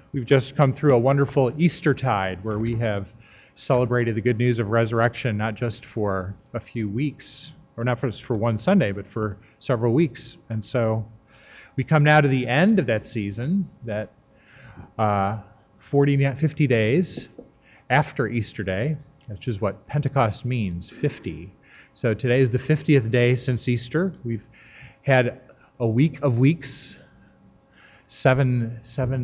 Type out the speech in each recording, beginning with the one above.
We've just come through a wonderful Eastertide where we have celebrated the good news of resurrection, not just for a few weeks, or not just for one Sunday, but for several weeks. And so we come now to the end of that season, that 50 days after Easter Day, which is what Pentecost means, 50. So today is the 50th day since Easter. We've had a week of weeks, seven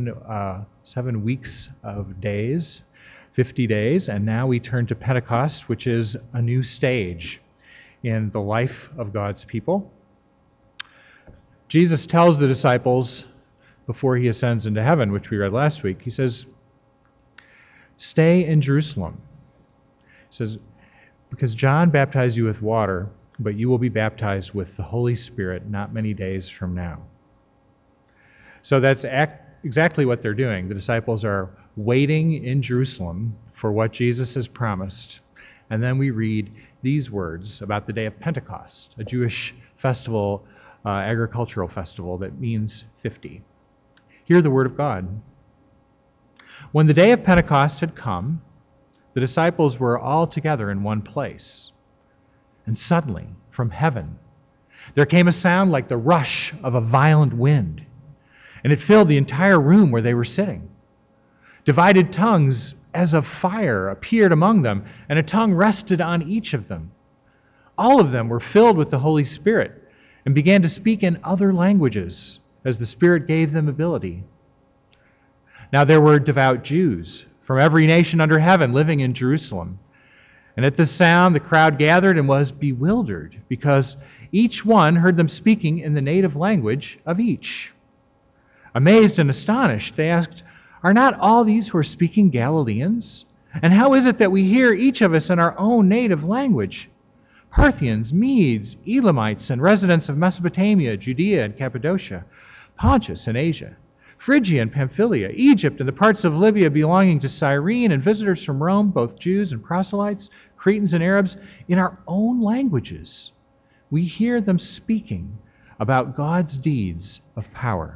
weeks of days, 50 days, and now we turn to Pentecost, which is a new stage in the life of God's people. Jesus tells the disciples before he ascends into heaven, which we read last week, he says, stay in Jerusalem. He says, because John baptized you with water, but you will be baptized with the Holy Spirit not many days from now. So that's exactly what they're doing. The disciples are waiting in Jerusalem for what Jesus has promised. And then we read these words about the day of Pentecost, a Jewish festival, agricultural festival that means 50. Hear the word of God. When the day of Pentecost had come, the disciples were all together in one place. And suddenly, from heaven, there came a sound like the rush of a violent wind, and it filled the entire room where they were sitting. Divided tongues as of fire appeared among them, and a tongue rested on each of them. All of them were filled with the Holy Spirit and began to speak in other languages as the Spirit gave them ability. Now there were devout Jews from every nation under heaven living in Jerusalem. And at this sound the crowd gathered and was bewildered, because each one heard them speaking in the native language of each. Amazed and astonished, they asked, are not all these who are speaking Galileans? And how is it that we hear each of us in our own native language? Parthians, Medes, Elamites, and residents of Mesopotamia, Judea and Cappadocia, Pontus and Asia, Phrygia and Pamphylia, Egypt and the parts of Libya belonging to Cyrene, and visitors from Rome, both Jews and proselytes, Cretans and Arabs, in our own languages. We hear them speaking about God's deeds of power.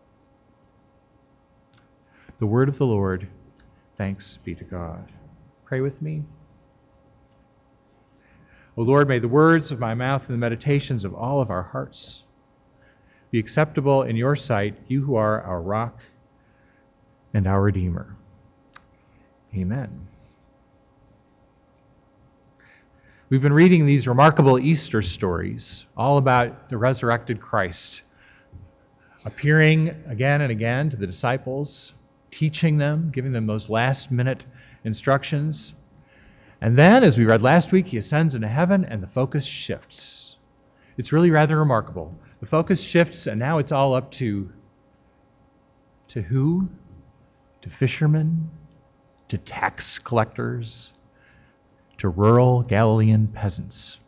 The word of the Lord. Thanks be to God. Pray with me. O Lord, may the words of my mouth and the meditations of all of our hearts be acceptable in your sight, you who are our rock and our Redeemer. Amen. We've been reading these remarkable Easter stories, all about the resurrected Christ, appearing again and again to the disciples, teaching them, giving them those last-minute instructions. And then, as we read last week, he ascends into heaven and the focus shifts. It's really rather remarkable. The focus shifts, and now it's all up to who? To fishermen, to tax collectors, to rural Galilean peasants.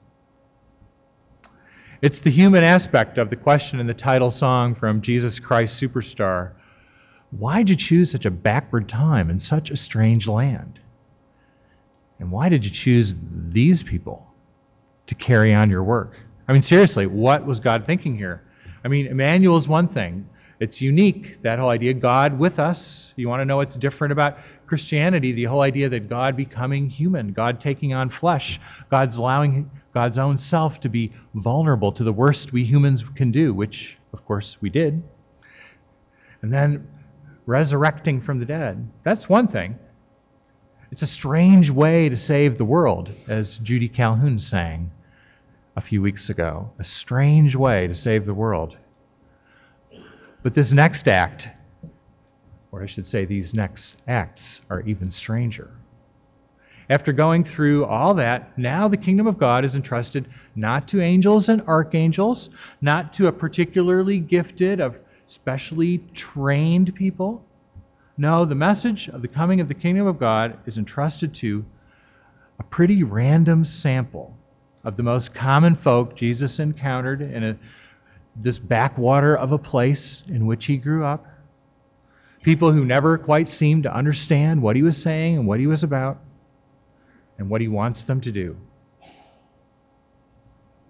It's the human aspect of the question in the title song from Jesus Christ Superstar. Why did you choose such a backward time and such a strange land? And why did you choose these people to carry on your work? I mean, seriously, what was God thinking here? I mean, Emmanuel is one thing. It's unique, that whole idea, God with us. You want to know what's different about Christianity, the whole idea that God becoming human, God taking on flesh, God's allowing God's own self to be vulnerable to the worst we humans can do, which, of course, we did. And then resurrecting from the dead. That's one thing. It's a strange way to save the world, as Judy Calhoun sang a few weeks ago. A strange way to save the world. But this next act, or I should say these next acts, are even stranger. After going through all that, now the kingdom of God is entrusted not to angels and archangels, not to a particularly gifted of specially trained people. No, the message of the coming of the kingdom of God is entrusted to a pretty random sample of the most common folk Jesus encountered in this backwater of a place in which he grew up. People who never quite seemed to understand what he was saying and what he was about and what he wants them to do.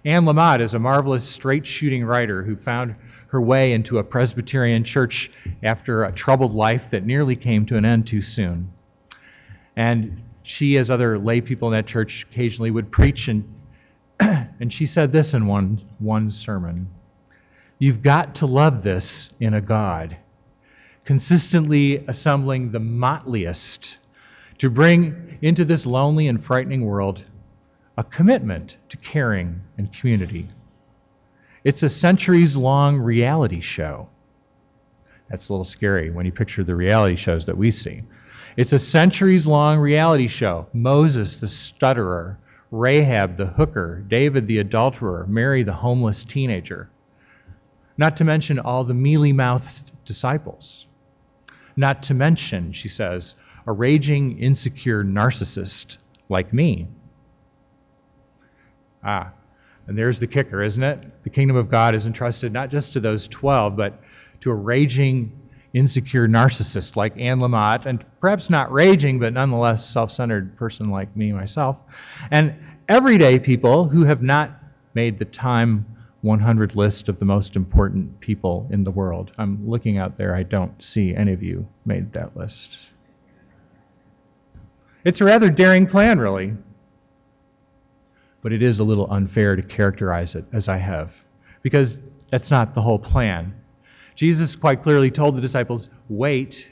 Anne Lamott is a marvelous straight-shooting writer who found her way into a Presbyterian church after a troubled life that nearly came to an end too soon. And she, as other lay people in that church, occasionally would preach, and she said this in one sermon: "You've got to love this in a God, consistently assembling the motliest to bring into this lonely and frightening world a commitment to caring and community. It's a centuries-long reality show." That's a little scary when you picture the reality shows that we see. It's a centuries-long reality show. Moses the stutterer, Rahab the hooker, David the adulterer, Mary the homeless teenager. Not to mention all the mealy-mouthed disciples. Not to mention, she says, a raging, insecure narcissist like me. And there's the kicker, isn't it? The kingdom of God is entrusted not just to those 12, but to a raging, insecure narcissist like Anne Lamott, and perhaps not raging, but nonetheless self-centered person like me, myself, and everyday people who have not made the Time 100 list of the most important people in the world. I'm looking out there. I don't see any of you made that list. It's a rather daring plan, really. But it is a little unfair to characterize it as I have, because that's not the whole plan. Jesus quite clearly told the disciples, wait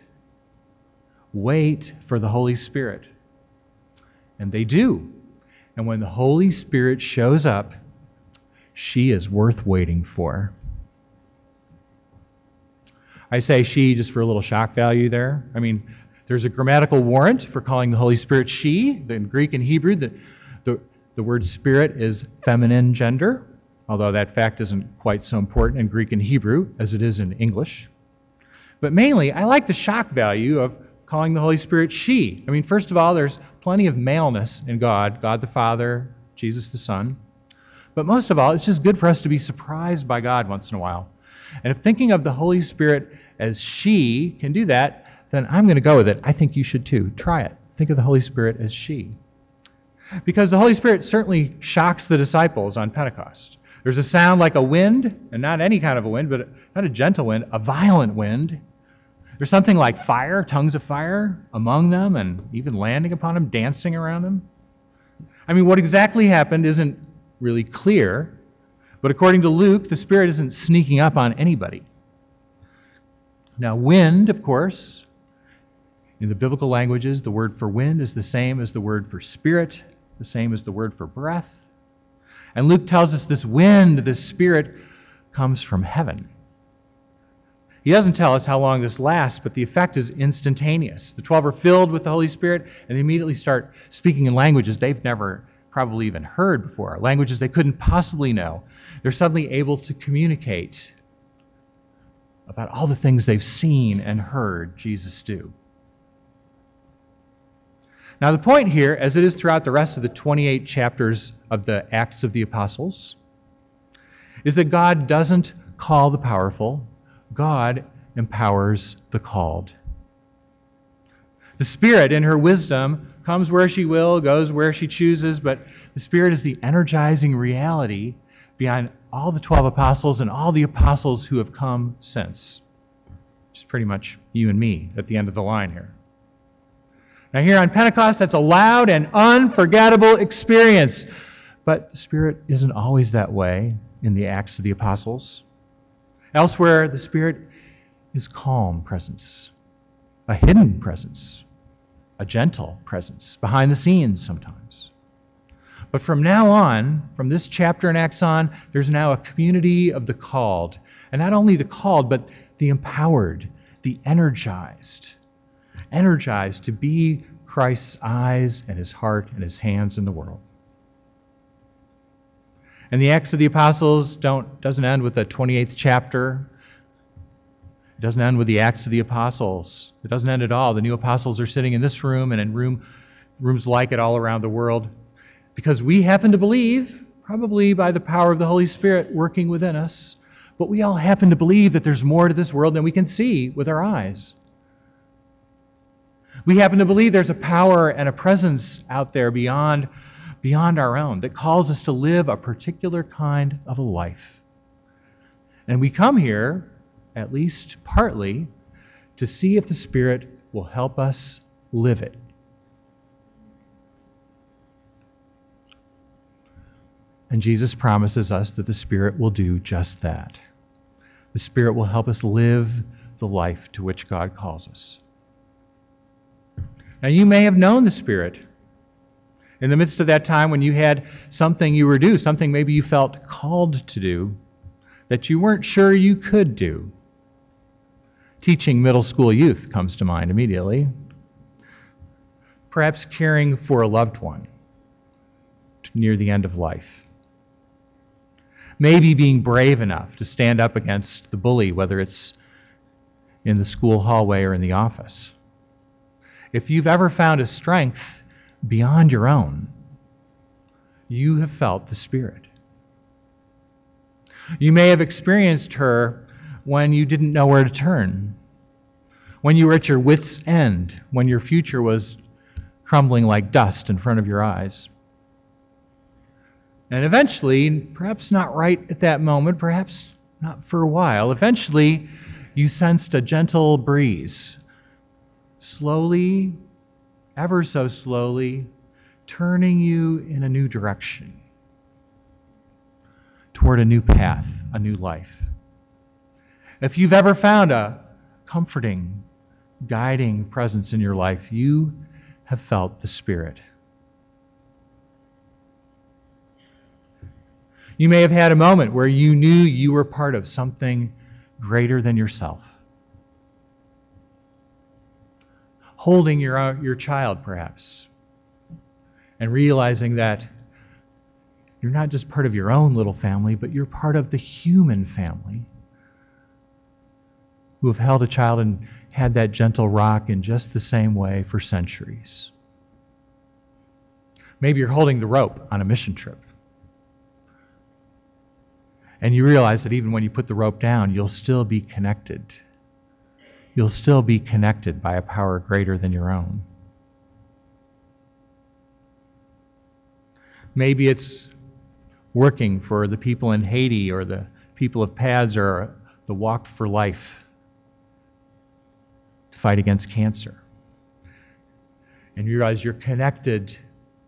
for the Holy Spirit. And they do. And when the Holy Spirit shows up, she is worth waiting for. I say she just for a little shock value there. I mean, there's a grammatical warrant for calling the Holy Spirit she. In Greek and Hebrew, the word spirit is feminine gender, although that fact isn't quite so important in Greek and Hebrew as it is in English. But mainly, I like the shock value of calling the Holy Spirit she. I mean, first of all, there's plenty of maleness in God the Father, Jesus the Son. But most of all, it's just good for us to be surprised by God once in a while. And if thinking of the Holy Spirit as she can do that, then I'm going to go with it. I think you should too. Try it. Think of the Holy Spirit as she. Because the Holy Spirit certainly shocks the disciples on Pentecost. There's a sound like a wind, and not any kind of a wind, but not a gentle wind, a violent wind. There's something like fire, tongues of fire among them, and even landing upon them, dancing around them. I mean, what exactly happened isn't really clear, but according to Luke, the Spirit isn't sneaking up on anybody. Now, wind, of course, in the biblical languages, the word for wind is the same as the word for spirit, the same as the word for breath. And Luke tells us this wind, this Spirit, comes from heaven. He doesn't tell us how long this lasts, but the effect is instantaneous. The 12 are filled with the Holy Spirit, and they immediately start speaking in languages they've never probably even heard before, languages they couldn't possibly know. They're suddenly able to communicate about all the things they've seen and heard Jesus do. Now, the point here, as it is throughout the rest of the 28 chapters of the Acts of the Apostles, is that God doesn't call the powerful. God empowers the called. The Spirit, in her wisdom, comes where she will, goes where she chooses, but the Spirit is the energizing reality behind all the 12 apostles and all the apostles who have come since. Just pretty much you and me at the end of the line here. Now here on Pentecost, that's a loud and unforgettable experience. But the Spirit isn't always that way in the Acts of the Apostles. Elsewhere, the Spirit is calm presence, a hidden presence, a gentle presence, behind the scenes sometimes. But from now on, from this chapter in Acts on, there's now a community of the called. And not only the called, but the empowered, the energized to be Christ's eyes and his heart and his hands in the world. And the Acts of the Apostles doesn't end with the 28th chapter. It doesn't end with the Acts of the Apostles. It doesn't end at all. The new apostles are sitting in this room and in rooms like it all around the world because we happen to believe, probably by the power of the Holy Spirit working within us, but we all happen to believe that there's more to this world than we can see with our eyes. We happen to believe there's a power and a presence out there beyond beyond our own, that calls us to live a particular kind of a life. And we come here, at least partly, to see if the Spirit will help us live it. And Jesus promises us that the Spirit will do just that. The Spirit will help us live the life to which God calls us. Now, you may have known the Spirit in the midst of that time when you had something you were due, something maybe you felt called to do that you weren't sure you could do. Teaching middle school youth comes to mind immediately. Perhaps caring for a loved one near the end of life. Maybe being brave enough to stand up against the bully, whether it's in the school hallway or in the office. If you've ever found a strength beyond your own, you have felt the Spirit. You may have experienced her when you didn't know where to turn, when you were at your wits' end, when your future was crumbling like dust in front of your eyes. And eventually, perhaps not right at that moment, perhaps not for a while, eventually you sensed a gentle breeze, slowly, ever so slowly, turning you in a new direction, toward a new path, a new life. If you've ever found a comforting, guiding presence in your life, you have felt the Spirit. You may have had a moment where you knew you were part of something greater than yourself. Holding your child, perhaps, and realizing that you're not just part of your own little family, but you're part of the human family who have held a child and had that gentle rock in just the same way for centuries. Maybe you're holding the rope on a mission trip. And you realize that even when you put the rope down, you'll still be connected. You'll still be connected by a power greater than your own. Maybe it's working for the people in Haiti or the people of PADS or the Walk for Life to fight against cancer. And you realize you're connected